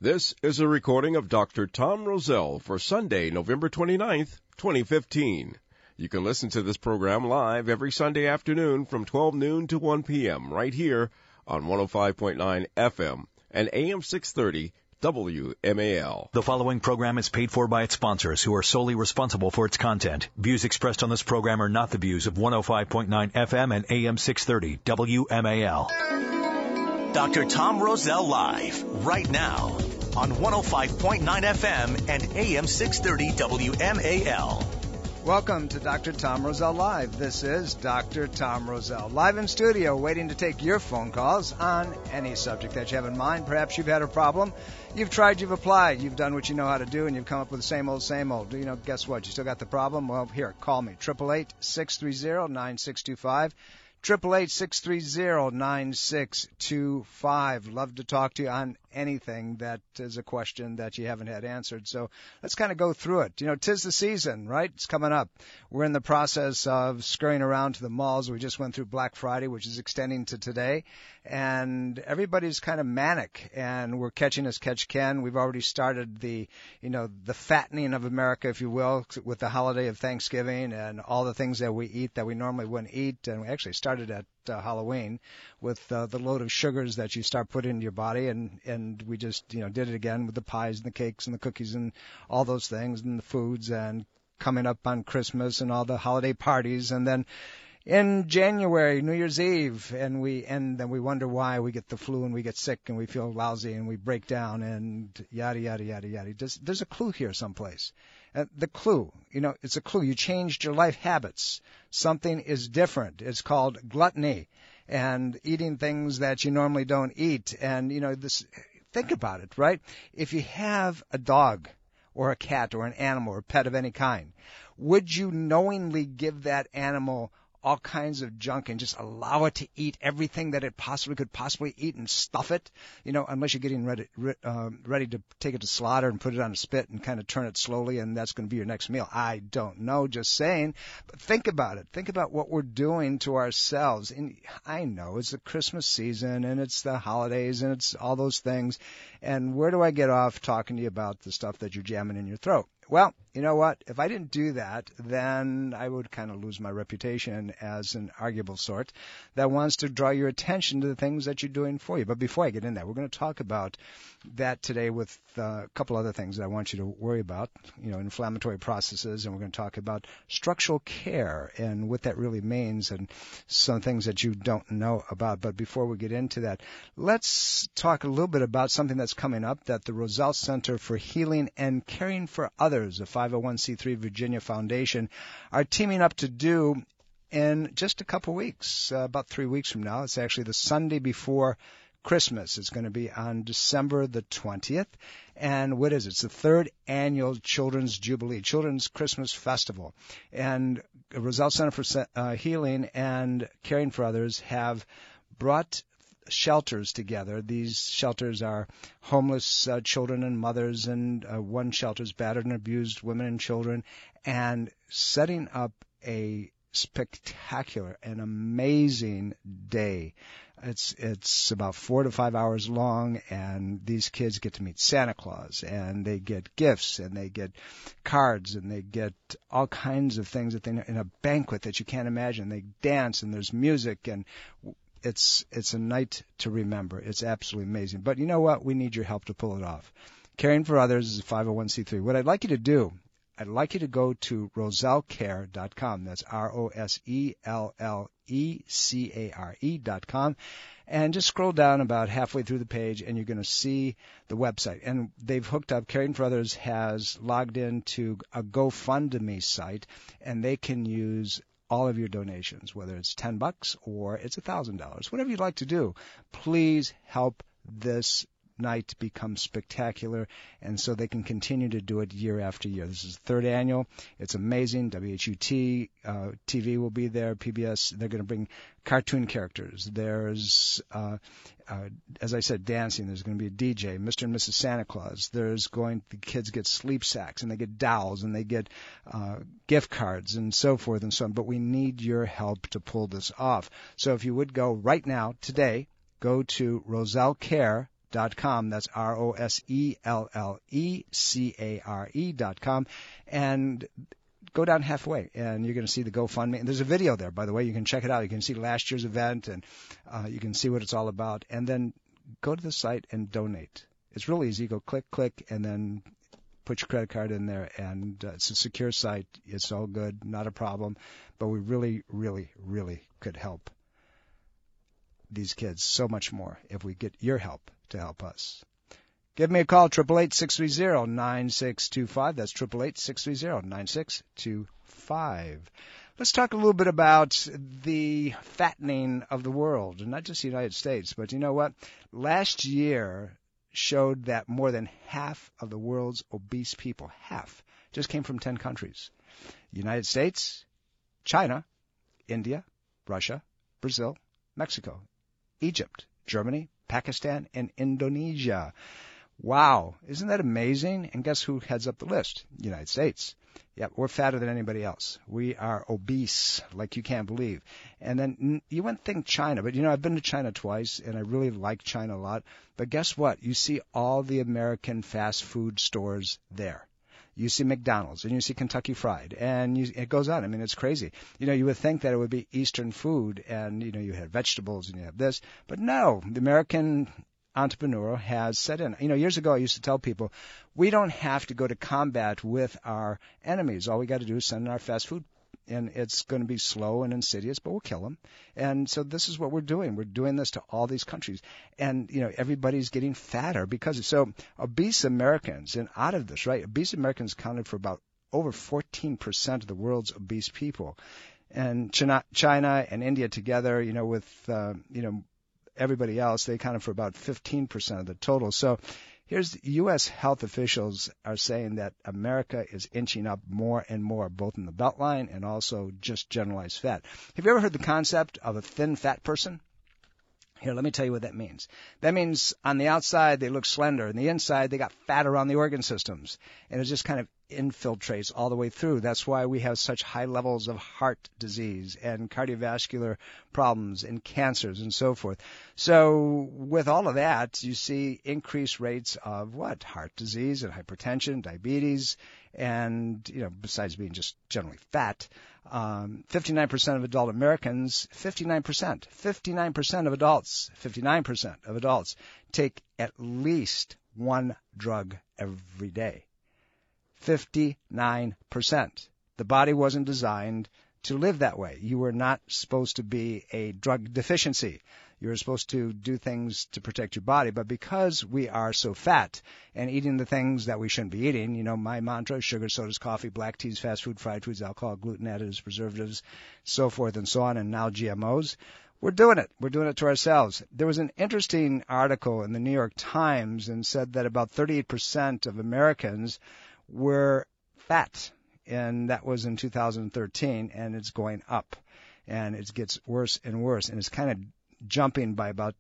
This is a recording of Dr. Tom Rosell for Sunday, November 29th, 2015. You can listen to this program live every Sunday afternoon from 12 noon to 1 p.m. right here on 105.9 FM and AM 630 WMAL. The following program is paid for by its sponsors, who are solely responsible for its content. Views expressed on this program are not the views of 105.9 FM and AM 630 WMAL. Dr. Tom Rosell Live, right now, on 105.9 FM and AM 630 WMAL. Welcome to Dr. Tom Rosell Live. This is Dr. Tom Rosell, live in studio, waiting to take your phone calls on any subject that you have in mind. Perhaps you've had a problem. You've tried, you've applied, you've done what you know how to do, and you've come up with the same old. Guess what? You still got the problem? Well, here, call me, 888-630-9625. 888-630-9625. Love to talk to you on anything that is a question that you haven't had answered. So let's kind of go through it. You know, 'tis the season, right? It's coming up. We're in the process of scurrying around to the malls. We just went through Black Friday, which is extending to today. And everybody's kind of manic, and we're catching as catch can. We've already started the fattening of America, if you will, with the holiday of Thanksgiving and all the things that we eat that we normally wouldn't eat. And we actually started at Halloween with the load of sugars that you start putting into your body, and we just did it again with the pies and the cakes and the cookies and all those things and the foods, and coming up on Christmas and all the holiday parties, and then in January, New Year's Eve, and then we wonder why we get the flu and we get sick and we feel lousy and we break down and yada yada yada yada. There's a clue here someplace. The clue, it's a clue. You changed your life habits. Something is different. It's called gluttony, and eating things that you normally don't eat. And think about it, right? If you have a dog or a cat or an animal or a pet of any kind, would you knowingly give that animal all kinds of junk and just allow it to eat everything that it could possibly eat and stuff it, unless you're getting ready to take it to slaughter and put it on a spit and kind of turn it slowly, and that's going to be your next meal. I don't know, just saying. But think about it. Think about what we're doing to ourselves. And I know it's the Christmas season and it's the holidays and it's all those things. And where do I get off talking to you about the stuff that you're jamming in your throat? Well, you know what? If I didn't do that, then I would kind of lose my reputation as an arguable sort that wants to draw your attention to the things that you're doing for you. But before I get in that, we're going to talk about that today with a couple other things that I want you to worry about, inflammatory processes, and we're going to talk about structural care and what that really means and some things that you don't know about. But before we get into that, let's talk a little bit about something that's coming up that the Rosell Center for Healing and Caring for Others, a 501c3 Virginia Foundation, are teaming up to do in just a couple weeks, about 3 weeks from now. It's actually the Sunday before Christmas. It's going to be on December the 20th. And what is it? It's the third annual Children's Jubilee, Children's Christmas Festival. And Rosell Center for Healing and Caring for Others have brought shelters together. These shelters are homeless children and mothers, and one shelter is battered and abused women and children, and setting up a spectacular and amazing day. It's about 4 to 5 hours long, and these kids get to meet Santa Claus, and they get gifts, and they get cards, and they get all kinds of things that in a banquet that you can't imagine. They dance, and there's music, and it's a night to remember. It's absolutely amazing. But you know what? We need your help to pull it off. Caring for Others is a 501c3. What I'd like you to do, I'd like you to go to rosellcare.com. That's ROSELLECARE.com. And just scroll down about halfway through the page, and you're going to see the website. And they've hooked up. Caring for Others has logged into a GoFundMe site, and they can use all of your donations, whether it's $10 or it's $1,000, whatever you'd like to do. Please help this night become spectacular, and so they can continue to do it year after year. This is the third annual. It's amazing. WHUT TV will be there. PBS, they're going to bring cartoon characters. There's, as I said, dancing. There's going to be a DJ, Mr. and Mrs. Santa Claus. The kids get sleep sacks, and they get dowels, and they get gift cards, and so forth and so on. But we need your help to pull this off. So if you would go right now, today, go to rosellcare.com. rosellecare.com. That's rosellecare.com. And go down halfway, and you're going to see the GoFundMe. And there's a video there, by the way. You can check it out. You can see last year's event, and you can see what it's all about. And then go to the site and donate. It's real easy. Go click, and then put your credit card in there. And it's a secure site. It's all good, not a problem. But we really, really, really could help these kids so much more if we get your help to help us. Give me a call, 888-630-9625. That's 888-630-9625. Let's talk a little bit about the fattening of the world, and not just the United States, but you know what? Last year showed that more than half of the world's obese people, half, just came from 10 countries. United States, China, India, Russia, Brazil, Mexico, Egypt, Germany, Pakistan, and Indonesia. Wow, isn't that amazing? And guess who heads up the list? United States. Yep, we're fatter than anybody else. We are obese, like you can't believe. And then you wouldn't think China, but you know, I've been to China twice, and I really like China a lot. But guess what? You see all the American fast food stores there. You see McDonald's, and you see Kentucky Fried, and it goes on. I mean, it's crazy. You know, you would think that it would be Eastern food, and, you know, you have vegetables and you have this. But no, the American entrepreneur has set in. You know, years ago I used to tell people, we don't have to go to combat with our enemies. All we got to do is send in our fast food, and it's going to be slow and insidious, but we'll kill them. And so this is what we're doing. We're doing this to all these countries. And, you know, everybody's getting fatter because of so obese Americans, and out of this, right, obese Americans accounted for about over 14% of the world's obese people. And China and India together, you know, with, everybody else, they accounted for about 15% of the total. So here's U.S. health officials are saying that America is inching up more and more, both in the Beltline and also just generalized fat. Have you ever heard the concept of a thin fat person? Here, let me tell you what that means. That means on the outside they look slender, and the inside they got fat around the organ systems, and it just kind of infiltrates all the way through. That's why we have such high levels of heart disease and cardiovascular problems and cancers and so forth. So with all of that, you see increased rates of what? Heart disease and hypertension, diabetes, and, you know, besides being just generally fat. 59% of adult Americans, 59% of adults take at least one drug every day. 59%. The body wasn't designed to live that way. You were not supposed to be a drug deficiency. You were supposed to do things to protect your body. But because we are so fat and eating the things that we shouldn't be eating, you know, my mantra, sugar, sodas, coffee, black teas, fast food, fried foods, alcohol, gluten, additives, preservatives, so forth and so on, and now GMOs, we're doing it. We're doing it to ourselves. There was an interesting article in the New York Times and said that about 38% of Americans were fat, and that was in 2013, and it's going up, and it gets worse and worse, and it's kind of jumping by about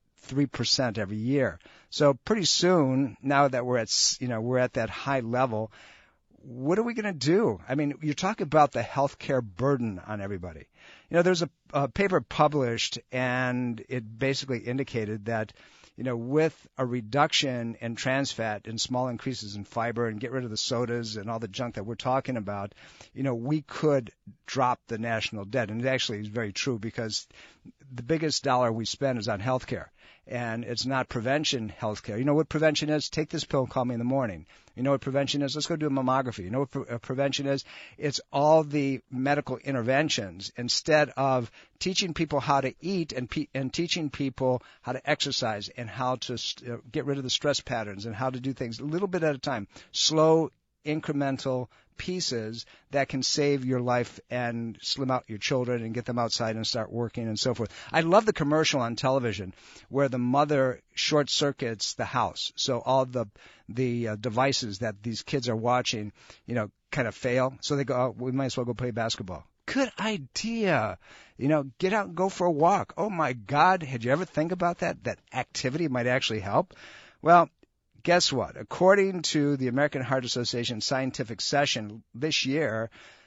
3% every year. So pretty soon, now that we're at that high level, what are we going to do? I mean, you're talking about the healthcare burden on everybody. You know, there's a paper published, and it basically indicated that, you know, with a reduction in trans fat and small increases in fiber and get rid of the sodas and all the junk that we're talking about, you know, we could drop the national debt. And it actually is very true, because the biggest dollar we spend is on healthcare. And it's not prevention healthcare. You know what prevention is? Take this pill and call me in the morning. You know what prevention is? Let's go do a mammography. You know what prevention is? It's all the medical interventions instead of teaching people how to eat and teaching people how to exercise and how to get rid of the stress patterns and how to do things a little bit at a time. Slow, incremental pieces that can save your life and slim out your children and get them outside and start working and so forth. I love the commercial on television where the mother short circuits the house, so all the devices that these kids are watching, you know, kind of fail. So they go, oh, we might as well go play basketball. Good idea. You know, get out and go for a walk. Oh my God, had you ever think about that? That activity might actually help. Well, guess what? According to the American Heart Association scientific session this year,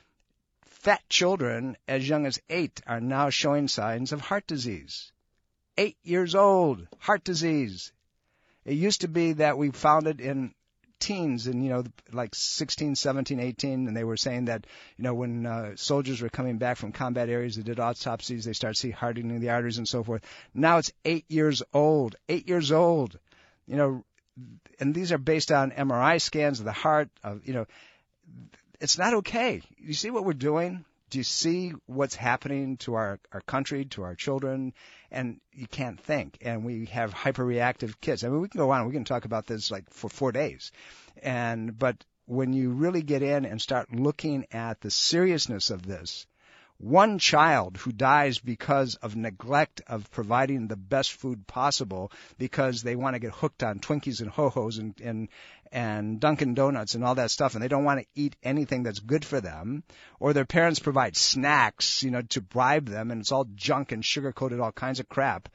fat children as young as 8 are now showing signs of heart disease. 8 years old, heart disease. It used to be that we found it in teens and, like 16, 17, 18, and they were saying that, when soldiers were coming back from combat areas, they did autopsies, they started to see hardening of the arteries and so forth. Now it's 8 years old. 8 years old. And these are based on MRI scans of the heart. It's not okay. You see what we're doing? Do you see what's happening to our country, to our children? And you can't think. And we have hyperreactive kids. I mean, we can go on. We can talk about this like for 4 days. But when you really get in and start looking at the seriousness of this, one child who dies because of neglect of providing the best food possible because they want to get hooked on Twinkies and Ho-Hos and Dunkin' Donuts and all that stuff, and they don't want to eat anything that's good for them, or their parents provide snacks, to bribe them, and it's all junk and sugar-coated all kinds of crap.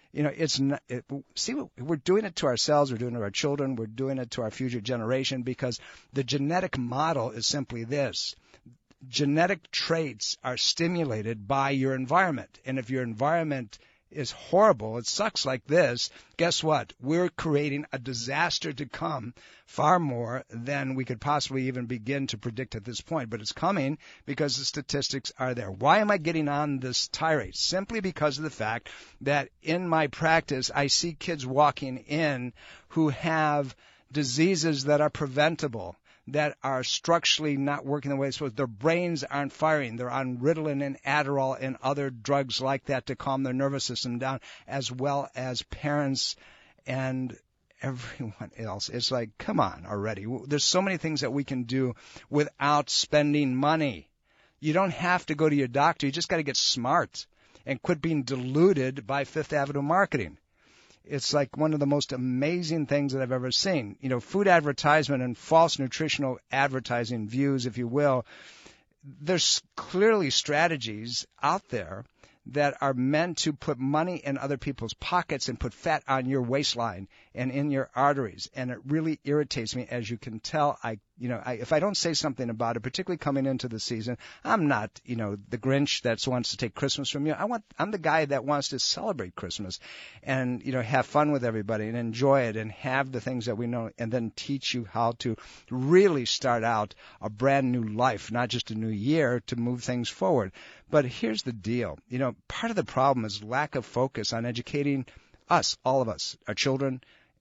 We're doing it to ourselves, we're doing it to our children, we're doing it to our future generation because the genetic model is simply this. Genetic traits are stimulated by your environment. And if your environment is horrible, it sucks like this, guess what? We're creating a disaster to come far more than we could possibly even begin to predict at this point. But it's coming because the statistics are there. Why am I getting on this tirade? Simply because of the fact that in my practice, I see kids walking in who have diseases that are preventable, that are structurally not working the way it's supposed to. Their brains aren't firing. They're on Ritalin and Adderall and other drugs like that to calm their nervous system down, as well as parents and everyone else. It's like, come on already. There's so many things that we can do without spending money. You don't have to go to your doctor. You just got to get smart and quit being deluded by Fifth Avenue marketing. It's like one of the most amazing things that I've ever seen. Food advertisement and false nutritional advertising views, if you will, there's clearly strategies out there that are meant to put money in other people's pockets and put fat on your waistline and in your arteries. And it really irritates me, as you can tell. If I don't say something about it, particularly coming into the season, I'm not, the Grinch that wants to take Christmas from you. I'm the guy that wants to celebrate Christmas and, have fun with everybody and enjoy it and have the things that we know and then teach you how to really start out a brand new life, not just a new year, to move things forward. But here's the deal. Part of the problem is lack of focus on educating us, all of us, our children,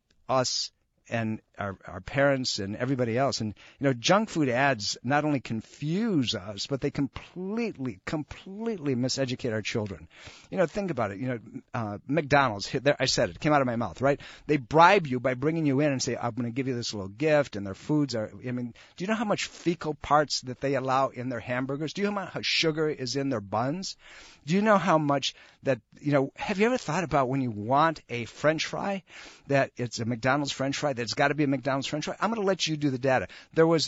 us, and our parents and everybody else. And, junk food ads not only confuse us, but they completely miseducate our children. Think about it. McDonald's, I said it, came out of my mouth, right? They bribe you by bringing you in and say, I'm going to give you this little gift, and their foods are, do you know how much fecal parts that they allow in their hamburgers? Do you know how much sugar is in their buns? Do you know how much that, have you ever thought about when you want a French fry, that it's a McDonald's French fry, that it's got to be a McDonald's French fry? I'm going to let you do the data. There was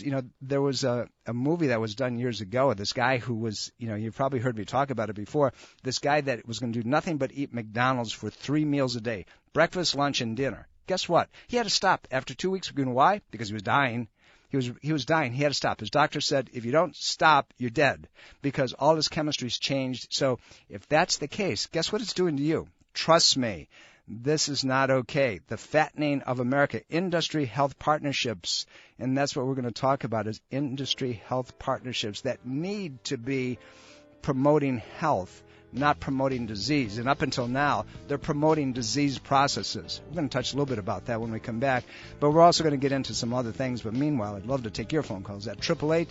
a movie that was done years ago. This guy who was, you've probably heard me talk about it before. This guy that was going to do nothing but eat McDonald's for 3 meals a day, breakfast, lunch, and dinner. Guess what? He had to stop after 2 weeks. You know why? Because he was dying. He was dying. He had to stop. His doctor said, if you don't stop, you're dead, because all his chemistry's changed. So if that's the case, guess what it's doing to you? Trust me, this is not okay. The fattening of America, industry health partnerships, and that's what we're going to talk about, is industry health partnerships that need to be promoting health, not promoting disease. And up until now, they're promoting disease processes. We're going to touch a little bit about that when we come back. But we're also going to get into some other things. But meanwhile, I'd love to take your phone calls at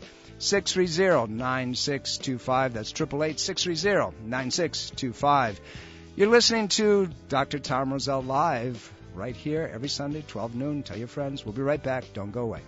888-630-9625. That's 888-630-9625. You're listening to Dr. Tom Rosell Live right here every Sunday, 12 noon. Tell your friends. We'll be right back. Don't go away.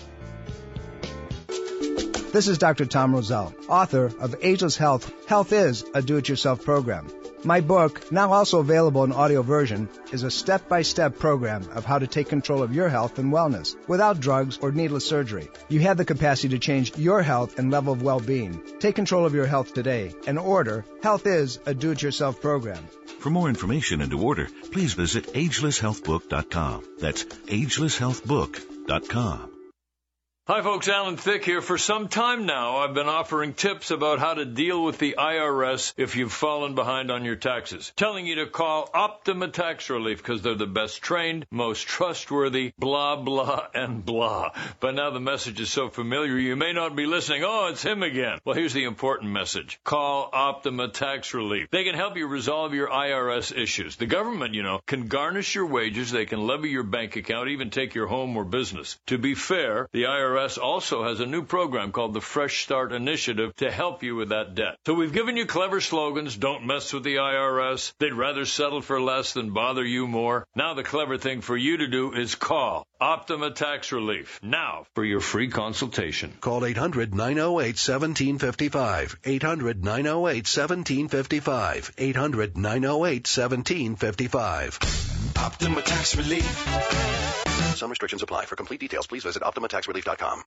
This is Dr. Tom Rosell, author of Ageless Health. Health is a do-it-yourself program. My book, now also available in audio version, is a step-by-step program of how to take control of your health and wellness without drugs or needless surgery. You have the capacity to change your health and level of well-being. Take control of your health today and order Health is a do-it-yourself program. For more information and to order, please visit agelesshealthbook.com. That's agelesshealthbook.com. Hi folks, Alan Thicke here. For some time now, I've been offering tips about how to deal with the IRS if you've fallen behind on your taxes. Telling you to call Optima Tax Relief because they're the best trained, most trustworthy, blah, blah, and blah. But now the message is so familiar, you may not be listening. Oh, it's him again. Well, here's the important message. Call Optima Tax Relief. They can help you resolve your IRS issues. The government, can garnish your wages. They can levy your bank account, even take your home or business. To be fair, the IRS also has a new program called the Fresh Start Initiative to help you with that debt. So we've given you clever slogans. Don't mess with the IRS. They'd rather settle for less than bother you more. Now the clever thing for you to do is call Optima Tax Relief now for your free consultation. Call 800-908-1755. 800-908-1755. 800-908-1755. Optima Tax Relief. Some restrictions apply. For complete details, please visit OptimaTaxRelief.com.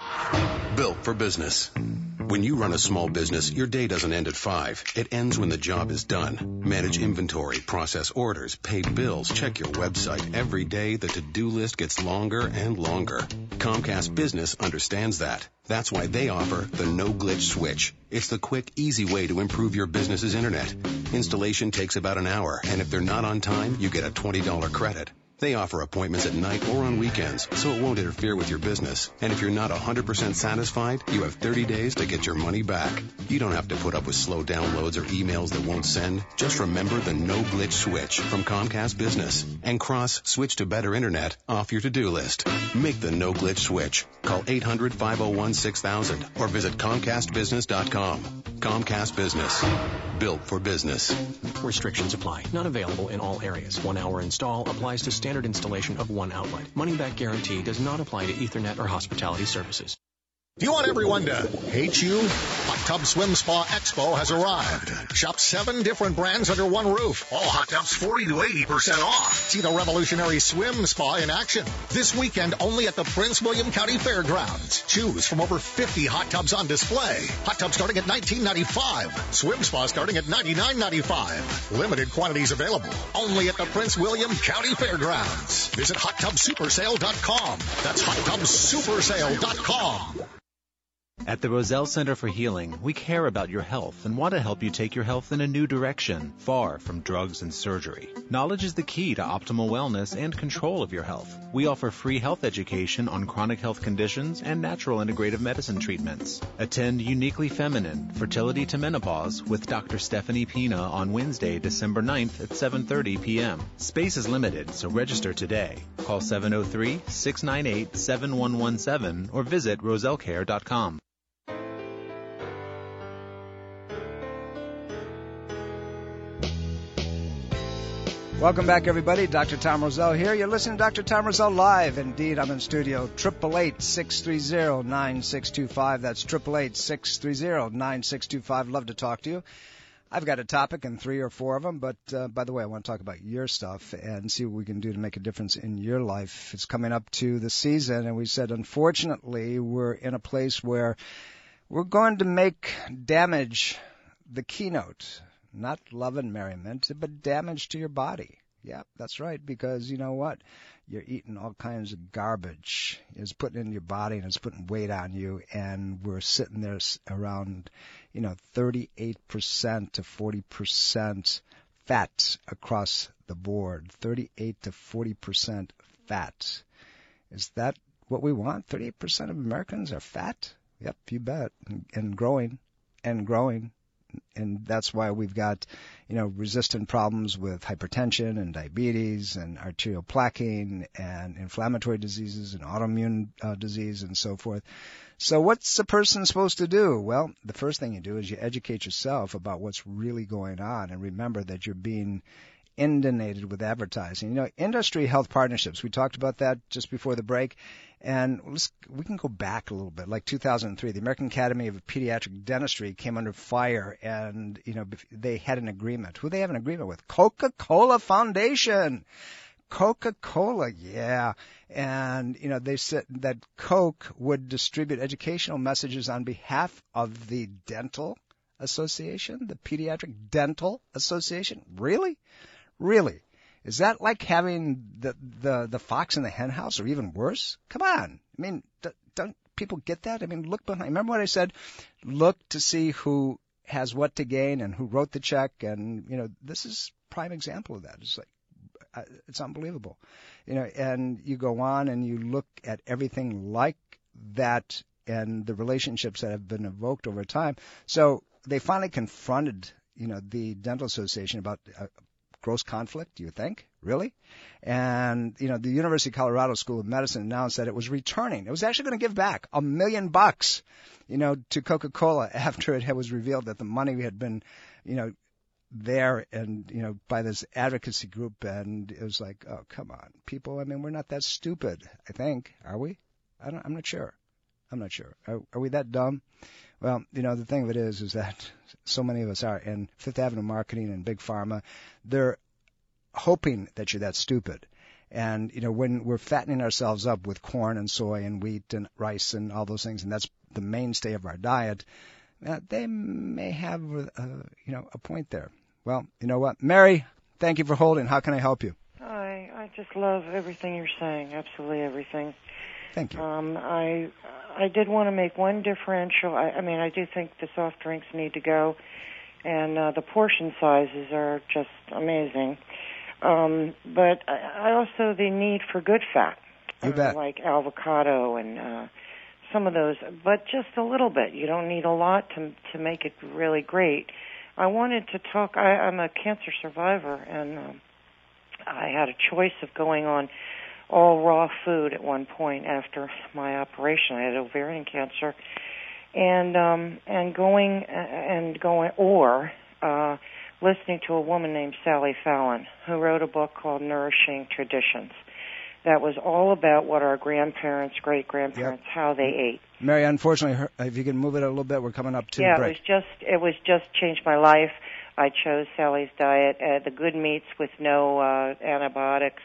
Built for business. When you run a small business, your day doesn't end at 5. It ends when the job is done. Manage inventory, process orders, pay bills, check your website. Every day, the to-do list gets longer and longer. Comcast Business understands that. That's why they offer the no-glitch switch. It's the quick, easy way to improve your business's internet. Installation takes about an hour, and if they're not on time, you get a $20 credit. They offer appointments at night or on weekends, so it won't interfere with your business. And if you're not 100% satisfied, you have 30 days to get your money back. You don't have to put up with slow downloads or emails that won't send. Just remember the no-glitch switch from Comcast Business and cross switch to better internet off your to-do list. Make the no-glitch switch. Call 800-501-6000 or visit ComcastBusiness.com. Comcast Business. Built for business. Restrictions apply. Not available in all areas. 1 hour install applies to standard installation of one outlet. Money-back guarantee does not apply to Ethernet or hospitality services. Do you want everyone to hate you? Hot Tub Swim Spa Expo has arrived. Shop 7 different brands under one roof. All hot tubs 40 to 80% off. See the revolutionary swim spa in action. This weekend only at the Prince William County Fairgrounds. Choose from over 50 hot tubs on display. Hot tubs starting at $19.95. Swim spa starting at $99.95. Limited quantities available. Only at the Prince William County Fairgrounds. Visit hottubsupersale.com. That's hottubsupersale.com. At the Roselle Center for Healing, we care about your health and want to help you take your health in a new direction, far from drugs and surgery. Knowledge is the key to optimal wellness and control of your health. We offer free health education on chronic health conditions and natural integrative medicine treatments. Attend Uniquely Feminine, Fertility to Menopause with Dr. Stephanie Pina on Wednesday, December 9th at 7:30 p.m. Space is limited, so register today. Call 703-698-7117 or visit rosellecare.com. Welcome back, everybody. Dr. Tom Roselle here. You're listening to Dr. Tom Roselle live. Indeed, I'm in studio. 888-630-9625. That's 888-630-9625. Love to talk to you. I've got a topic and 3 or 4 of them, but by the way, I want to talk about your stuff and see what we can do to make a difference in your life. It's coming up to the season, and we said, unfortunately, we're in a place where we're going to make damage the keynote. Not love and merriment, but damage to your body. Yeah, that's right, because you know what? You're eating all kinds of garbage. It's putting in your body and it's putting weight on you, and we're sitting there around, 38% to 40% fat across the board. 38 to 40% fat. Is that what we want? 38% of Americans are fat? Yep, you bet. And growing. And that's why we've got, resistant problems with hypertension and diabetes and arterial plaquing and inflammatory diseases and autoimmune disease and so forth. So what's a person supposed to do? Well, the first thing you do is you educate yourself about what's really going on, and remember that you're being inundated with advertising. Industry health partnerships, we talked about that just before the break, and we can go back a little bit, like 2003. The American Academy of Pediatric Dentistry came under fire, and, they had an agreement. Who they have an agreement with? Coca-Cola Foundation. Coca-Cola, yeah. And, they said that Coke would distribute educational messages on behalf of the Dental Association, the Pediatric Dental Association. Really? Really? Is that like having the fox in the hen house, or even worse? Come on. I mean, don't people get that? I mean, look behind. Remember what I said? Look to see who has what to gain and who wrote the check. And, this is prime example of that. It's like, it's unbelievable. And you go on and you look at everything like that and the relationships that have been evoked over time. So they finally confronted, the Dental Association about gross conflict, do you think? Really? And, the University of Colorado School of Medicine announced that it was returning. It was actually going to give back $1 million, to Coca-Cola after it was revealed that the money had been, there and, by this advocacy group. And it was like, oh, come on, people. I mean, we're not that stupid, I think. Are we? I'm not sure. Are we that dumb? Well, the thing of it is that so many of us are. And Fifth Avenue Marketing and Big Pharma, they're hoping that you're that stupid. And, when we're fattening ourselves up with corn and soy and wheat and rice and all those things, and that's the mainstay of our diet, they may have, a point there. Well, you know what? Mary, thank you for holding. How can I help you? Hi. I just love everything you're saying, absolutely everything. Thank you. I did want to make one differential. I do think the soft drinks need to go, and the portion sizes are just amazing. But I also the need for good fat, you bet. Like avocado and some of those, but just a little bit. You don't need a lot to make it really great. I wanted to talk. I'm a cancer survivor, and I had a choice of going on all raw food at one point after my operation. I had ovarian cancer, and going or listening to a woman named Sally Fallon, who wrote a book called Nourishing Traditions. That was all about what our grandparents, great-grandparents, how they ate. Mary, unfortunately, if you can move it a little bit, we're coming up to the break. It was just changed my life. I chose Sally's diet, the good meats with no antibiotics,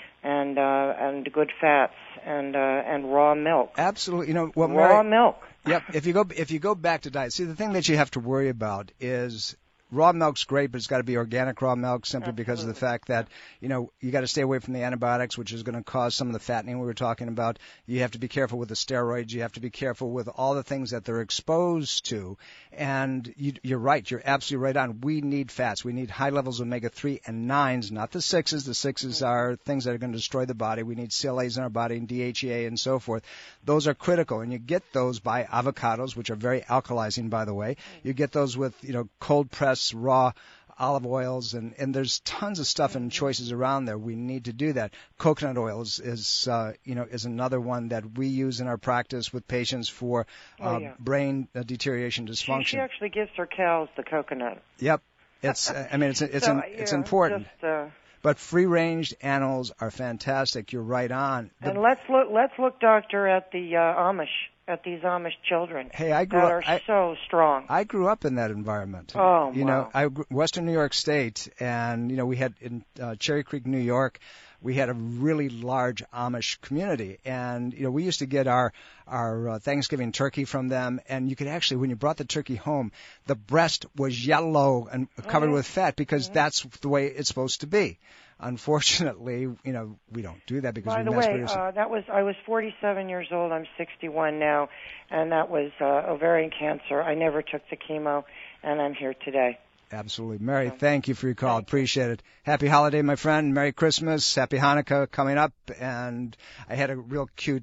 and good fats, and raw milk. Absolutely, raw milk. Yep. If you go back to diet, see, the thing that you have to worry about is raw milk's great, but it's got to be organic raw milk simply because of the fact that, you got to stay away from the antibiotics, which is going to cause some of the fattening we were talking about. You have to be careful with the steroids. You have to be careful with all the things that they're exposed to. And you're right. You're absolutely right on. We need fats. We need high levels of omega-3 and 9s, not the 6s. The 6s are things that are going to destroy the body. We need CLAs in our body and DHEA and so forth. Those are critical. And you get those by avocados, which are very alkalizing, by the way. You get those with, cold pressed raw olive oils, and there's tons of stuff and choices around there. We need to do that. Coconut oil is another one that we use in our practice with patients for brain deterioration, dysfunction. She actually gives her cows the coconut. Yep, it's it's important. But free-range animals are fantastic. You're right on. And let's look, doctor, at the Amish. At these Amish children that are so strong. I grew up in that environment. Oh, wow. Western New York State, and we had in Cherry Creek, New York, we had a really large Amish community, and we used to get our Thanksgiving turkey from them, and you could actually, when you brought the turkey home, the breast was yellow and covered with fat because that's the way it's supposed to be. Unfortunately, we don't do that because we mass produce it. By the way, I was 47 years old. I'm 61 now, and that was ovarian cancer. I never took the chemo, and I'm here today. Absolutely. Mary, thank you for your call. Appreciate it. Happy holiday, my friend. Merry Christmas. Happy Hanukkah coming up. And I had a real cute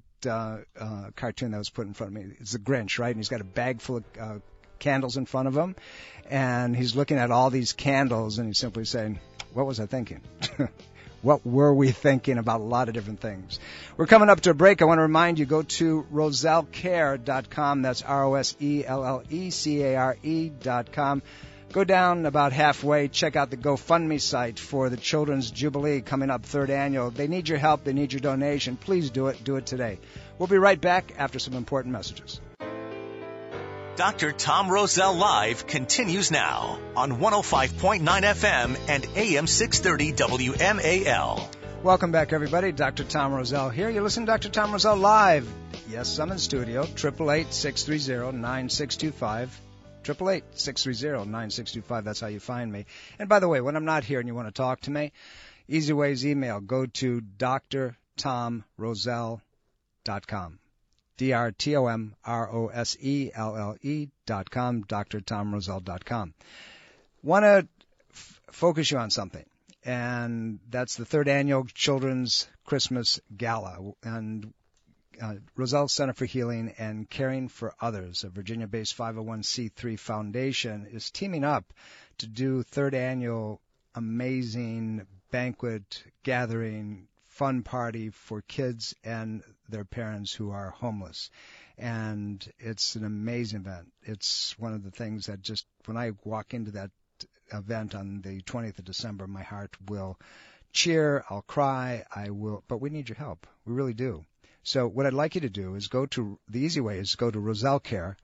cartoon that was put in front of me. It's the Grinch, right? And he's got a bag full of candles in front of him, and he's looking at all these candles, and he's simply saying, what was I thinking? What were we thinking about a lot of different things? We're coming up to a break. I want to remind you, go to RosellCare.com. That's ROSELLECARE.com. Go down about halfway. Check out the GoFundMe site for the Children's Jubilee coming up, 3rd annual. They need your help. They need your donation. Please do it. Do it today. We'll be right back after some important messages. Dr. Tom Rosell Live continues now on 105.9 FM and AM 630 WMAL. Welcome back, everybody. Dr. Tom Rosell here. You're listening to Dr. Tom Rosell Live. Yes, I'm in studio. 888-630-9625. 888-630-9625. That's how you find me. And by the way, when I'm not here and you want to talk to me, easy way is email. Go to drtomrosell.com. DrTomRoselle.com, DrTomRoselle.com. Want to focus you on something, and that's the third annual Children's Christmas Gala. And Roselle Center for Healing and Caring for Others, a Virginia-based 501c3 foundation, is teaming up to do third annual amazing banquet gathering fun party for kids and their parents who are homeless. And it's an amazing event. It's one of the things that just, when I walk into that event on the 20th of December, my heart will cheer, I'll cry, but we need your help. We really do. So what I'd like you to do is the easy way is go to Roselle Care,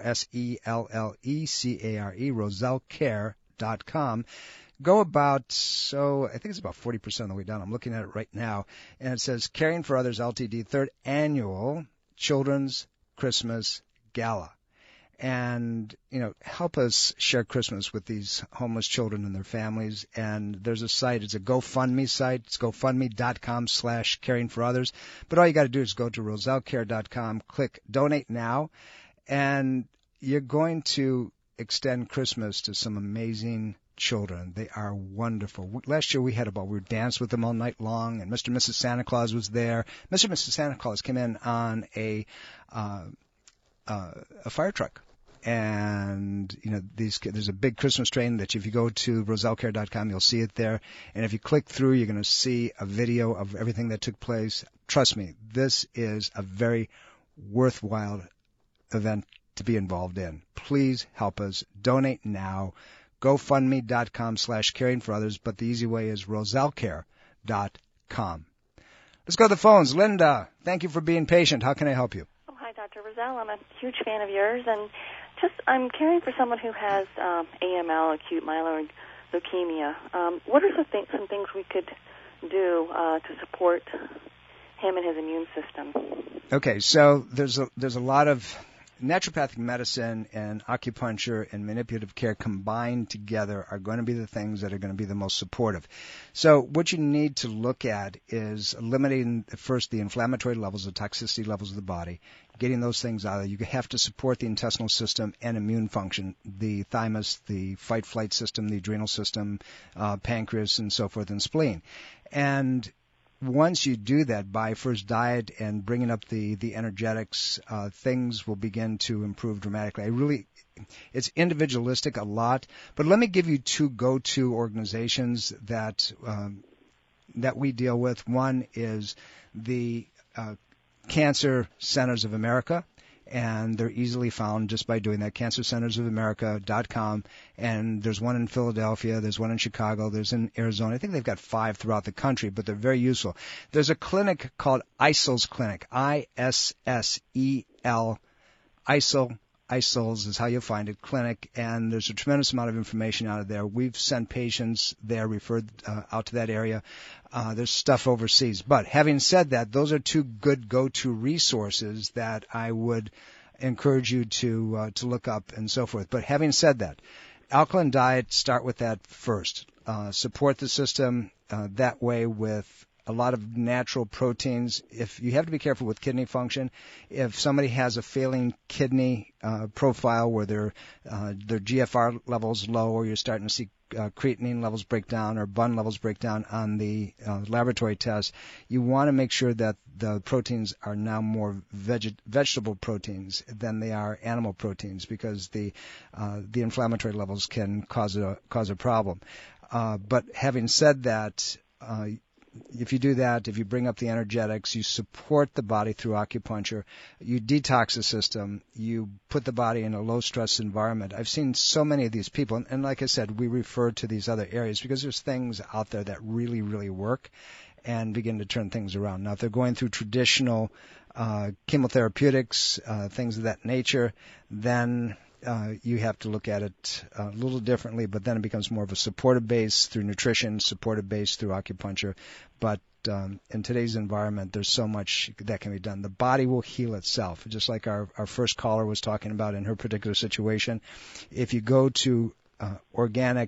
ROSELLECARE, RoselleCare.com. Go about, I think it's about 40% of the way down. I'm looking at it right now. And it says Caring for Others Ltd. Third Annual Children's Christmas Gala. And, help us share Christmas with these homeless children and their families. And there's a site, it's a GoFundMe site. It's GoFundMe.com/caringforothers. But all you got to do is go to RoselleCare.com, click Donate Now, and you're going to extend Christmas to some amazing children. They are wonderful. Last year we danced with them all night long, and Mr. and Mrs. Santa Claus was there. Mr. and Mrs. Santa Claus came in on a fire truck. And, there's a big Christmas train that if you go to RoselleCare.com, you'll see it there. And if you click through, you're going to see a video of everything that took place. Trust me, this is a very worthwhile event to be involved in. Please help us. Donate now. GoFundMe.com/caringforothers, but the easy way is RoselleCare.com. Let's go to the phones. Linda, thank you for being patient. How can I help you? Oh, hi, Dr. Roselle. I'm a huge fan of yours, and I'm caring for someone who has AML, acute myeloid leukemia. What are some things we could do to support him and his immune system? Okay, so there's a lot of naturopathic medicine and acupuncture and manipulative care combined together are going to be the things that are going to be the most supportive. So what you need to look at is eliminating first the inflammatory levels, the toxicity levels of the body, getting those things out of there. You have to support the intestinal system and immune function, the thymus, the fight-flight system, the adrenal system, pancreas, and so forth, and spleen. And once you do that by first diet and bringing up the energetics, things will begin to improve dramatically. It's individualistic a lot, but let me give you two go-to organizations that we deal with. One is the Cancer Centers of America, and they're easily found just by doing that, cancercentersofamerica.com. And there's one in Philadelphia, there's one in Chicago, there's in Arizona. I think they've got 5 throughout the country, but they're very useful. There's a clinic called ISEL's Clinic, ISSEL, ISEL's is how you'll find it, clinic, and there's a tremendous amount of information out of there. We've sent patients there, referred out to that area. There's stuff overseas. But having said that, those are 2 good go-to resources that I would encourage you to look up and so forth. But having said that, alkaline diet, start with that first. Support the system that way with a lot of natural proteins. If you have to be careful with kidney function, if somebody has a failing kidney profile where their GFR levels low, or you're starting to see creatinine levels break down or BUN levels break down on the laboratory test, you want to make sure that the proteins are now more vegetable proteins than they are animal proteins, because the inflammatory levels can cause a problem. But having said that, if you do that, if you bring up the energetics, you support the body through acupuncture, you detox the system, you put the body in a low-stress environment. I've seen so many of these people, and like I said, we refer to these other areas because there's things out there that really, really work and begin to turn things around. Now, if they're going through traditional chemotherapeutics, things of that nature, then you have to look at it a little differently, but then it becomes more of a supportive base through nutrition, supportive base through acupuncture. But in today's environment, there's so much that can be done. The body will heal itself, just like our first caller was talking about in her particular situation. If you go to organic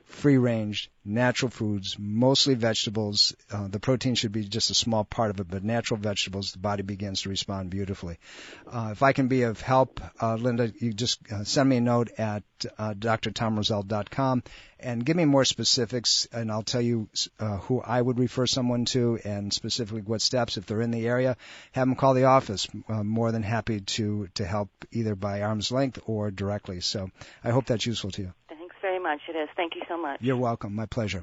free-range, natural foods, mostly vegetables. The protein should be just a small part of it, but natural vegetables, the body begins to respond beautifully. If I can be of help, Linda, you just send me a note at drtomrosell.com and give me more specifics, and I'll tell you who I would refer someone to and specifically what steps. If they're in the area, have them call the office. More than happy to help either by arm's length or directly. So I hope that's useful to you. Very much. It is. Thank you so much. You're welcome. My pleasure.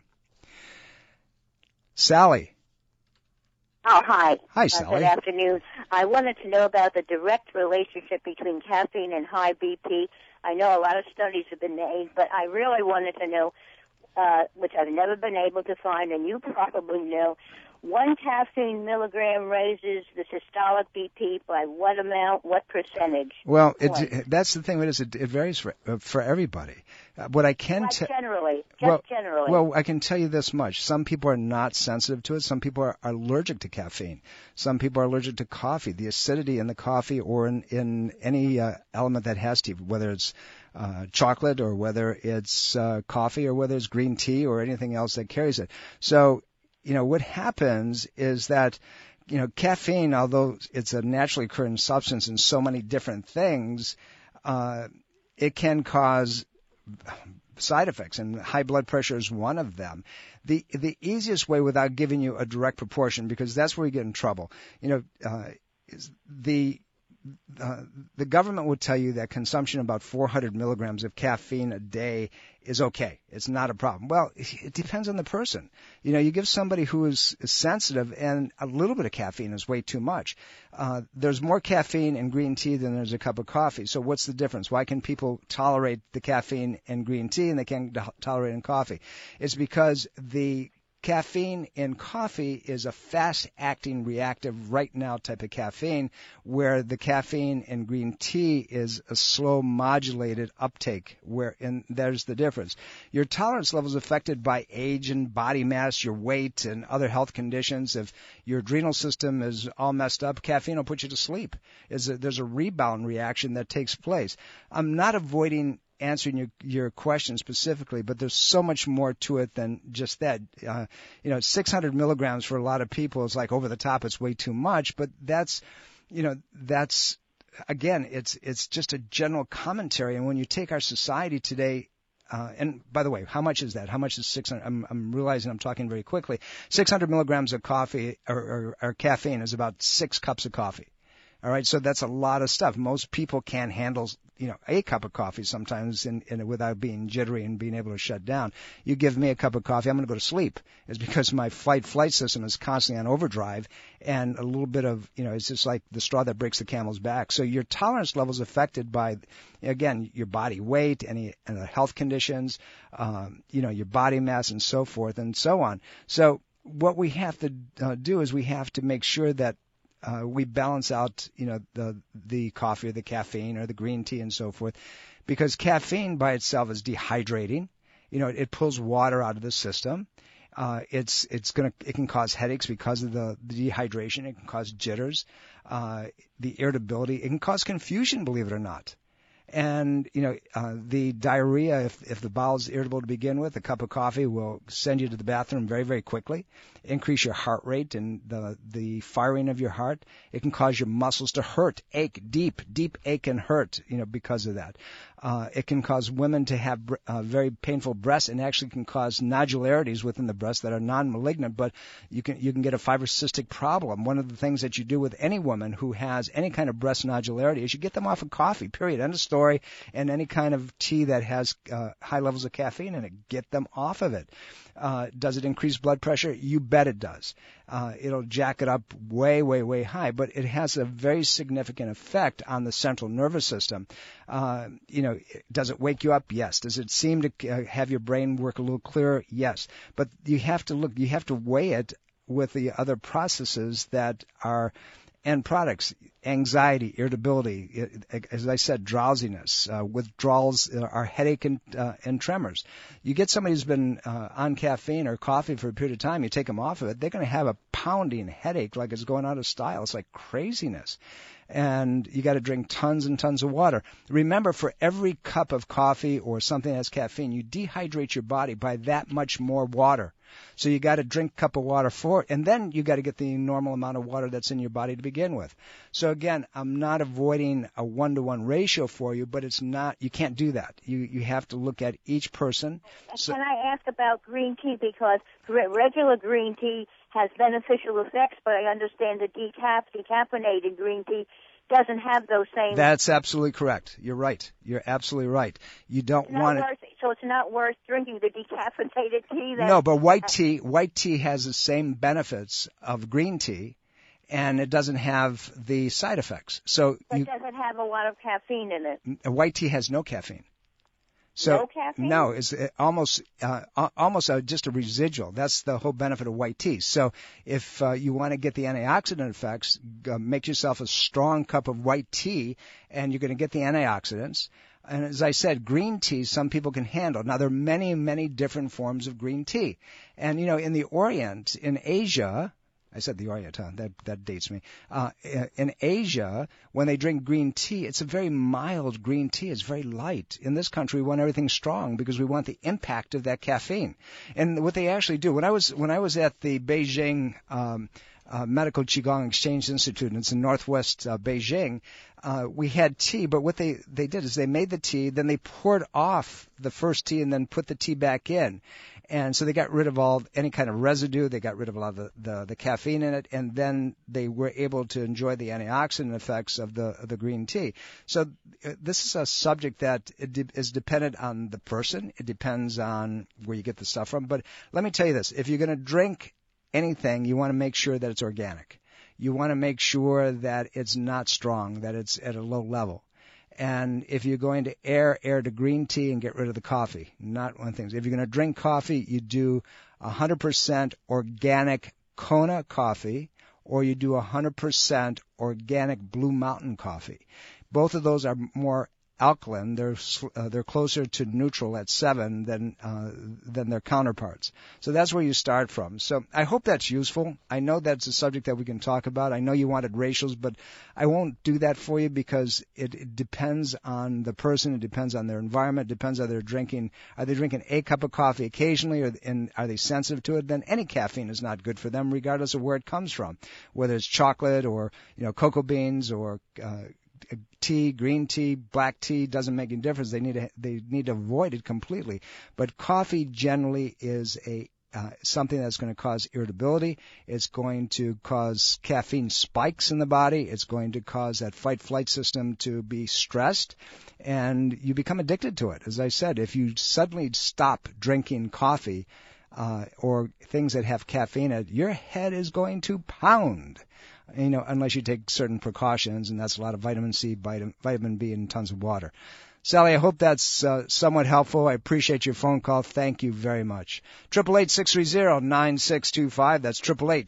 Sally. Oh, hi. Hi, Sally. Good afternoon. I wanted to know about the direct relationship between caffeine and high BP. I know a lot of studies have been made, but I really wanted to know, which I've never been able to find, and you probably know, 1 caffeine milligram raises the systolic BP by what amount, what percentage? Well, that's the thing. It varies for everybody. What I can tell generally. Well, I can tell you this much. Some people are not sensitive to it. Some people are allergic to caffeine. Some people are allergic to coffee. The acidity in the coffee or in any element that has tea, whether it's chocolate or whether it's coffee or whether it's green tea or anything else that carries it. So, what happens is that, caffeine, although it's a naturally occurring substance in so many different things, it can cause side effects, and high blood pressure is one of them. The easiest way, without giving you a direct proportion, because that's where we get in trouble, is the government would tell you that consumption of about 400 milligrams of caffeine a day is okay. It's not a problem. Well, it depends on the person. You give somebody who is sensitive, and a little bit of caffeine is way too much. There's more caffeine in green tea than there's a cup of coffee. So what's the difference? Why can people tolerate the caffeine in green tea and they can't tolerate it in coffee? It's because the caffeine in coffee is a fast-acting, reactive, right-now type of caffeine, where the caffeine in green tea is a slow, modulated uptake, and there's the difference. Your tolerance level is affected by age and body mass, your weight, and other health conditions. If your adrenal system is all messed up, caffeine will put you to sleep. There's a rebound reaction that takes place. I'm not avoiding answering your question specifically, but there's so much more to it than just that. 600 milligrams for a lot of people is like over the top. It's way too much, but that's again, it's just a general commentary. And when you take our society today, and by the way, how much is that? How much is 600? I'm realizing I'm talking very quickly. 600 milligrams of coffee or caffeine is about 6 cups of coffee. All right, so that's a lot of stuff. Most people can't handle, a cup of coffee sometimes without being jittery and being able to shut down. You give me a cup of coffee, I'm going to go to sleep. It's because my fight-flight system is constantly on overdrive, and a little bit of, it's just like the straw that breaks the camel's back. So your tolerance level is affected by, again, your body weight, any health conditions, your body mass, and so forth and so on. So what we have to do is we have to make sure that we balance out, the coffee or the caffeine or the green tea and so forth, because caffeine by itself is dehydrating. It pulls water out of the system. It can cause headaches because of the dehydration. It can cause jitters, the irritability. It can cause confusion, believe it or not. And, the diarrhea, if the bowel is irritable to begin with, a cup of coffee will send you to the bathroom very, very quickly, increase your heart rate and the firing of your heart. It can cause your muscles to hurt, ache, deep ache and hurt, because of that. It can cause women to have very painful breasts, and actually can cause nodularities within the breast that are non-malignant, but you can get a fibrocystic problem. One of the things that you do with any woman who has any kind of breast nodularity is you get them off of coffee, period, end of story, and any kind of tea that has high levels of caffeine in it. Get them off of it. Does it increase blood pressure? You bet it does. It'll jack it up way, way, way high, but it has a very significant effect on the central nervous system. Does it wake you up? Yes. Does it seem to have your brain work a little clearer? Yes. But you have to weigh it with the other processes that are end products: anxiety, irritability, as I said, drowsiness, withdrawals, are headache and tremors. You get somebody who's been on caffeine or coffee for a period of time, you take them off of it, they're going to have a pounding headache like it's going out of style. It's like craziness. And you got to drink tons and tons of water. Remember, for every cup of coffee or something that has caffeine, you dehydrate your body by that much more water. So you got to drink a cup of water for it, and then you got to get the normal amount of water that's in your body to begin with. So again, I'm not avoiding a 1-to-1 ratio for you, but it's not, you can't do that. You have to look at each person. So, can I ask about green tea? Because regular green tea has beneficial effects, but I understand the decaffeinated green tea doesn't have those same. That's absolutely correct. You're right. You're absolutely right. You don't want it. So it's not worth drinking the decaffeinated tea. No, but white tea has the same benefits of green tea, and it doesn't have the side effects. So it doesn't have a lot of caffeine in it. White tea has no caffeine. So, no caffeine? No, it's almost just a residual. That's the whole benefit of white tea. So if you want to get the antioxidant effects, make yourself a strong cup of white tea, and you're going to get the antioxidants. And as I said, green tea, some people can handle. Now, there are many, many different forms of green tea. And, in the Orient, in Asia, I said the Orient, huh? That dates me. In Asia, when they drink green tea, it's a very mild green tea. It's very light. In this country, we want everything strong because we want the impact of that caffeine. And what they actually do, when I was at the Beijing Medical Qigong Exchange Institute, and it's in northwest Beijing, we had tea, but what they did is they made the tea, then they poured off the first tea and then put the tea back in. And so they got rid of any kind of residue, they got rid of a lot of the caffeine in it, and then they were able to enjoy the antioxidant effects of the green tea. So this is a subject that is dependent on the person. It depends on where you get the stuff from. But let me tell you this, if you're going to drink anything, you want to make sure that it's organic. You want to make sure that it's not strong, that it's at a low level. And if you're going to air to green tea and get rid of the coffee, not one thing. If you're going to drink coffee, you do 100% organic Kona coffee, or you do 100% organic Blue Mountain coffee. Both of those are more alkaline. They're closer to neutral at 7 than their counterparts. So that's where you start from. So I hope that's useful. I know that's a subject that we can talk about. I know you wanted ratios, but I won't do that for you because it depends on the person. It depends on their environment. It depends on they're drinking. Are they drinking a cup of coffee occasionally, and are they sensitive to it? Then any caffeine is not good for them, regardless of where it comes from, whether it's chocolate or cocoa beans or tea, green tea, black tea, doesn't make any difference. They need to avoid it completely. But coffee generally is something that's going to cause irritability. It's going to cause caffeine spikes in the body. It's going to cause that fight-flight system to be stressed, and you become addicted to it. As I said, if you suddenly stop drinking coffee or things that have caffeine in it, your head is going to pound. Unless you take certain precautions, and that's a lot of vitamin C, vitamin B, and tons of water. Sally, I hope that's somewhat helpful. I appreciate your phone call. Thank you very much. 888-630-9625. That's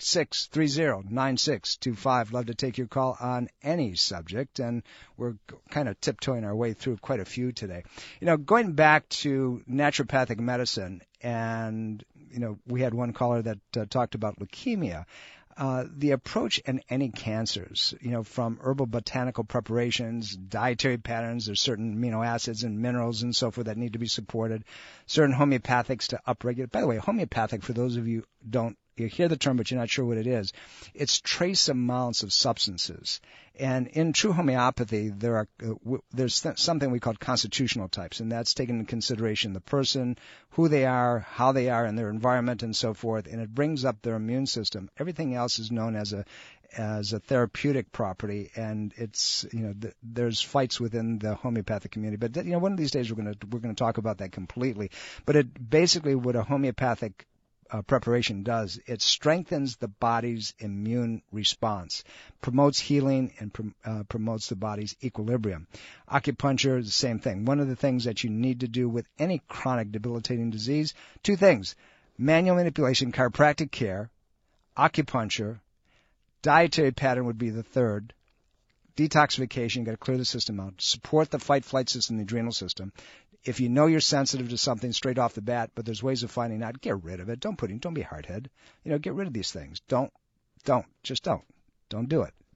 888-630-9625. Love to take your call on any subject, and we're kind of tiptoeing our way through quite a few today. Going back to naturopathic medicine, and, we had one caller that talked about leukemia. The approach in any cancers, from herbal botanical preparations, dietary patterns, there's certain amino acids and minerals and so forth that need to be supported, certain homeopathics to upregulate. By the way, homeopathic, for those of you you hear the term, but you're not sure what it is. It's trace amounts of substances. And in true homeopathy, there's something we call constitutional types, and that's taken into consideration the person, who they are, how they are in their environment, and so forth, and it brings up their immune system. Everything else is known as a therapeutic property, and it's there's fights within the homeopathic community. But one of these days we're going to talk about that completely. But it basically what a homeopathic preparation does, it strengthens the body's immune response, promotes healing, and promotes the body's equilibrium. Acupuncture is the same thing. One of the things that you need to do with any chronic debilitating disease, 2 things: manual manipulation, chiropractic care, acupuncture, dietary pattern would be the 3rd, detoxification, you got to clear the system out, support the fight-flight system, the adrenal system. If you know you're sensitive to something straight off the bat, but there's ways of finding out, get rid of it. Don't be hardhead. Get rid of these things. Don't do it.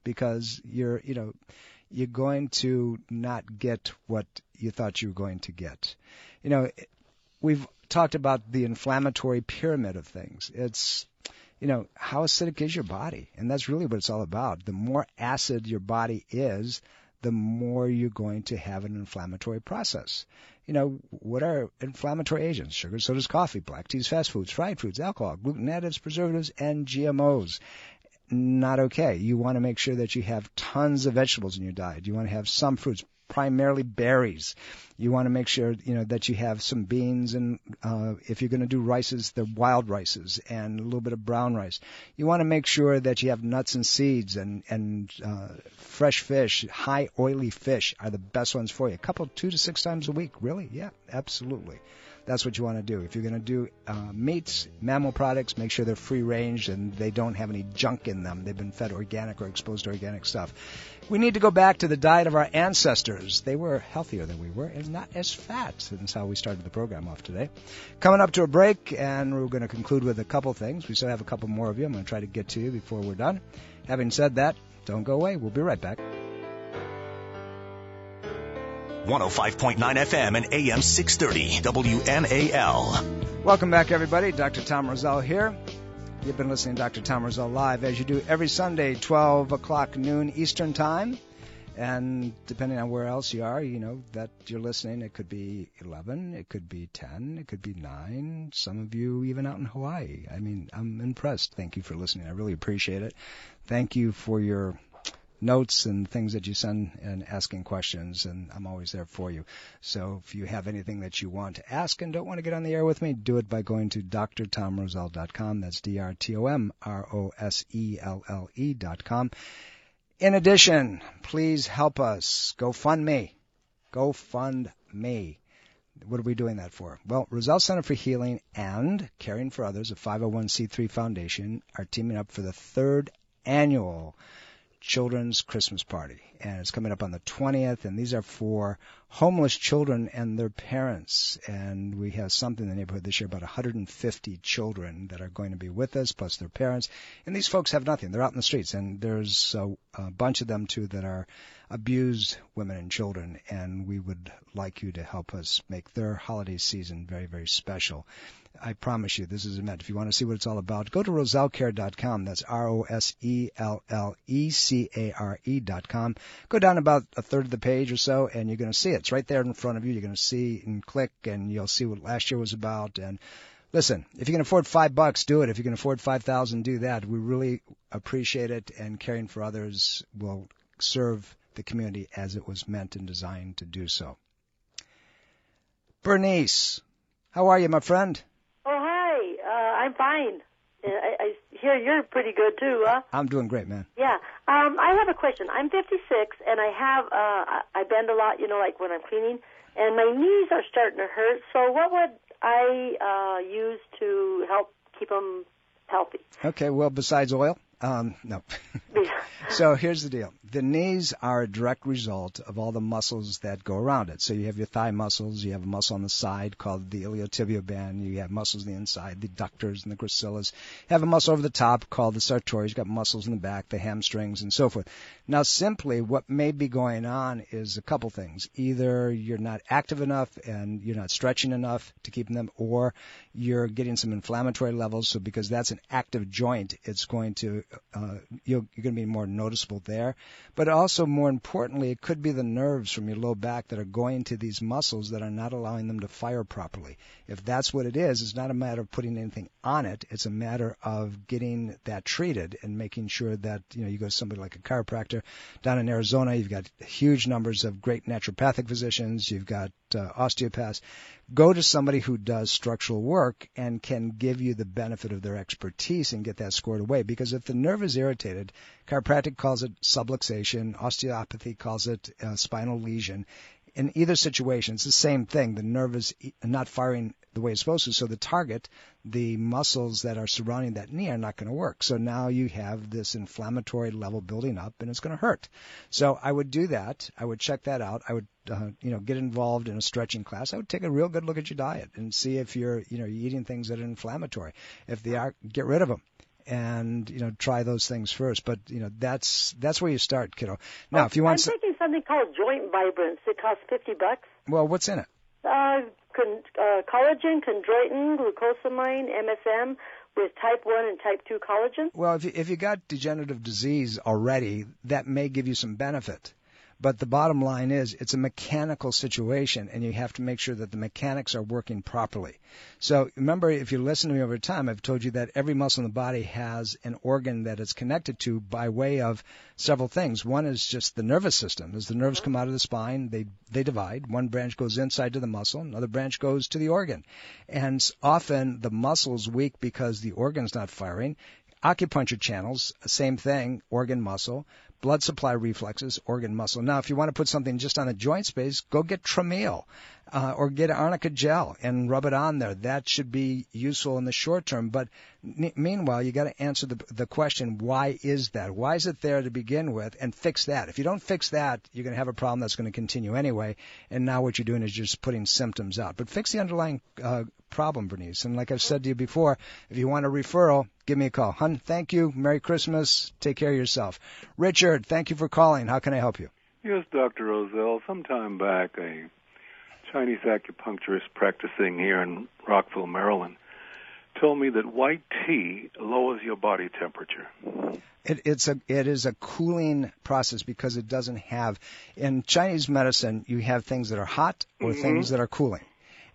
because you're going to not get what you thought you were going to get. We've talked about the inflammatory pyramid of things. It's, how acidic is your body? And that's really what it's all about. The more acid your body is, the more you're going to have an inflammatory process. What are inflammatory agents? Sugar, sodas, coffee, black teas, fast foods, fried foods, alcohol, gluten additives, preservatives, and GMOs. Not okay. You want to make sure that you have tons of vegetables in your diet. You want to have some fruits, primarily berries. You want to make sure, that you have some beans, and if you're going to do rices, they're wild rices and a little bit of brown rice. You want to make sure that you have nuts and seeds and fresh fish. High oily fish are the best ones for you. A couple, 2 to 6 times a week. Really? Yeah, absolutely. That's what you want to do. If you're going to do meats, mammal products, make sure they're free-range and they don't have any junk in them. They've been fed organic or exposed to organic stuff. We need to go back to the diet of our ancestors. They were healthier than we were and not as fat. That's how we started the program off today. Coming up to a break, and we're going to conclude with a couple things. We still have a couple more of you. I'm going to try to get to you before we're done. Having said that, don't go away. We'll be right back. 105.9 FM and AM 630 WMAL. Welcome back, everybody. Dr. Tom Rosell here. You've been listening to Dr. Tom Rosell Live, as you do every Sunday, 12 o'clock noon Eastern Time. And depending on where else you are, that you're listening. It could be 11, it could be 10, it could be 9. Some of you even out in Hawaii. I'm impressed. Thank you for listening. I really appreciate it. Thank you for your notes and things that you send and asking questions, and I'm always there for you. So if you have anything that you want to ask and don't want to get on the air with me, do it by going to drtomrosell.com. That's drtomroselle.com. In addition, please help us. GoFundMe. GoFundMe. What are we doing that for? Well, Rosell Center for Healing and Caring for Others, a 501c3 foundation, are teaming up for the 3rd annual Children's Christmas Party, and it's coming up on the 20th, and these are for homeless children and their parents, and we have something in the neighborhood this year, about 150 children that are going to be with us, plus their parents, and these folks have nothing. They're out in the streets, and there's a bunch of them, too, that are abused women and children, and we would like you to help us make their holiday season very, very special. I promise you, this is a meant. If you want to see what it's all about, go to RosellCare.com. That's ROSELLECARE.com. Go down about a third of the page or so, and you're going to see it. It's right there in front of you. You're going to see and click, and you'll see what last year was about. And listen, if you can afford $5, do it. If you can afford $5,000, do that. We really appreciate it, and Caring for Others will serve the community as it was meant and designed to do so. Bernice, how are you, my friend? Oh, hi. I'm fine. I hear you're pretty good, too, huh? I'm doing great, man. Yeah. I have a question. I'm 56, and I bend a lot, like when I'm cleaning, and my knees are starting to hurt. So what would I use to help keep them healthy? Okay, well, besides oil? No. So here's the deal. The knees are a direct result of all the muscles that go around it. So you have your thigh muscles, you have a muscle on the side called the iliotibial band, you have muscles on the inside, the adductors and the gracilis. You have a muscle over the top called the sartorius, you've got muscles in the back, the hamstrings, and so forth. Now simply what may be going on is a couple things. Either you're not active enough and you're not stretching enough to keep them, or you're getting some inflammatory levels. So because that's an active joint, it's going to you're going to be more noticeable there. But also, more importantly, it could be the nerves from your low back that are going to these muscles that are not allowing them to fire properly. If that's what it is, it's not a matter of putting anything on it. It's a matter of getting that treated and making sure that, you go to somebody like a chiropractor. Down in Arizona, you've got huge numbers of great naturopathic physicians. You've got osteopaths. Go to somebody who does structural work and can give you the benefit of their expertise and get that squared away. Because if the nerve is irritated, chiropractic calls it subluxation, osteopathy calls it spinal lesion. In either situation, it's the same thing. The nerve is not firing the way it's supposed to, so the target, the muscles that are surrounding that knee, are not going to work. So now you have this inflammatory level building up, and it's going to hurt. So I would do that. I would check that out. I would, get involved in a stretching class. I would take a real good look at your diet and see if you're eating things that are inflammatory. If they are, get rid of them. and try those things first. But that's where you start, kiddo. Now, if you want, I'm taking something called Joint Vibrance. It costs $50. Well, what's in it? Collagen, chondroitin, glucosamine, MSM, with type 1 and type 2 collagen. Well, if you got degenerative disease already, that may give you some benefit. But the bottom line is it's a mechanical situation, and you have to make sure that the mechanics are working properly. So remember, if you listen to me over time, I've told you that every muscle in the body has an organ that it's connected to by way of several things. One is just the nervous system. As the nerves come out of the spine, they divide. One branch goes inside to the muscle, another branch goes to the organ. And often the muscle's weak because the organ's not firing. Acupuncture channels, same thing, organ muscle. Blood supply reflexes, organ muscle. Now, if you want to put something just on the joint space, go get Trameal or get Arnica gel and rub it on there. That should be useful in the short term. But meanwhile, you got to answer the question, why is that? Why is it there to begin with? And fix that. If you don't fix that, you're going to have a problem that's going to continue anyway. And now what you're doing is just putting symptoms out. But fix the underlying problem, Bernice. And like I've said to you before, if you want a referral, give me a call. Hun, thank you. Merry Christmas. Take care of yourself. Richard, thank you for calling. How can I help you? Yes, Dr. Roselle. Some time back, a Chinese acupuncturist practicing here in Rockville, Maryland, told me that white tea lowers your body temperature. It is a cooling process because it doesn't have, in Chinese medicine, you have things that are hot or things that are cooling.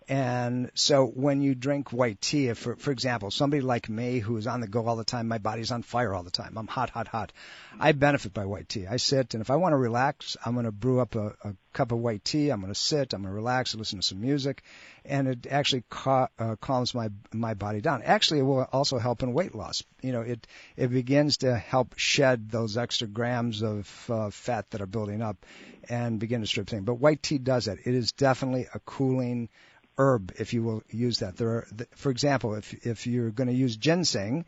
And so when you drink white tea, for example, somebody like me who is on the go all the time, my body's on fire all the time. I'm hot, hot, hot. I benefit by white tea. I sit, and if I want to relax, I'm going to brew up a cup of white tea. I'm going to sit, I'm going to relax, listen to some music, and it actually calms my body down. Actually, it will also help in weight loss. It begins to help shed those extra grams of fat that are building up and begin to strip things. But white tea does that. It is definitely a cooling herb, if you will use that. For example, if you're going to use ginseng,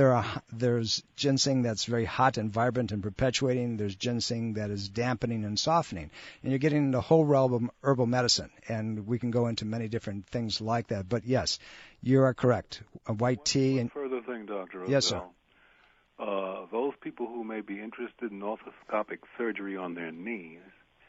there's ginseng that's very hot and vibrant and perpetuating. There's ginseng that is dampening and softening. And you're getting the whole realm of herbal medicine. And we can go into many different things like that. But yes, you are correct. A white tea. One further thing, Dr. Roselle. Yes, sir. Those people who may be interested in orthoscopic surgery on their knees,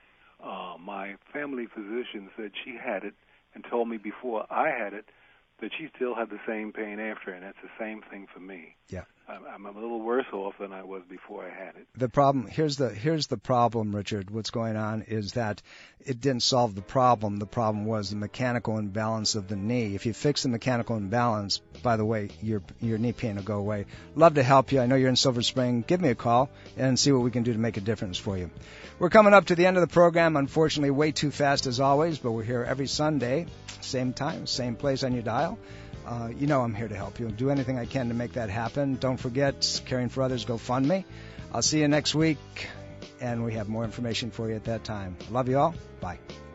my family physician said she had it and told me before I had it that she still had the same pain after, and that's the same thing for me. Yeah. I'm a little worse off than I was before I had it. The problem, here's the problem, Richard. What's going on is that it didn't solve the problem. The problem was the mechanical imbalance of the knee. If you fix the mechanical imbalance, by the way, your knee pain will go away. Love to help you. I know you're in Silver Spring. Give me a call and see what we can do to make a difference for you. We're coming up to the end of the program, unfortunately way too fast as always, but we're here every Sunday, same time, same place on your dial. I'm here to help you. Do anything I can to make that happen. Don't forget, Caring for Others, GoFundMe. I'll see you next week, and we have more information for you at that time. Love you all. Bye.